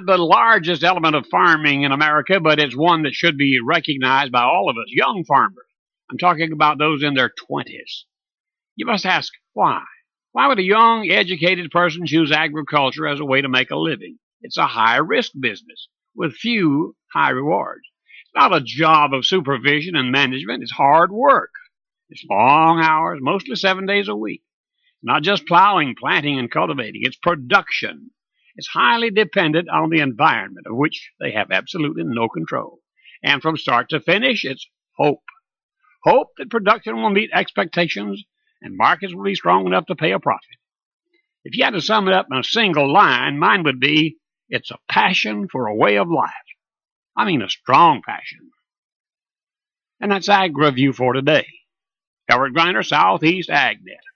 not the largest element of farming in America, but it's one that should be recognized by all of us, young farmers. I'm talking about those in their 20s. You must ask, why? Why would a young, educated person choose agriculture as a way to make a living? It's a high-risk business with few high rewards. It's not a job of supervision and management. It's hard work. It's long hours, mostly 7 days a week. It's not just plowing, planting, and cultivating. It's production. It's highly dependent on the environment, of which they have absolutely no control. And from start to finish, it's hope. Hope that production will meet expectations and markets will be strong enough to pay a profit. If you had to sum it up in a single line, mine would be, it's a passion for a way of life. I mean a strong passion. And that's Ag Review for today. Howard Griner, Southeast AgNet.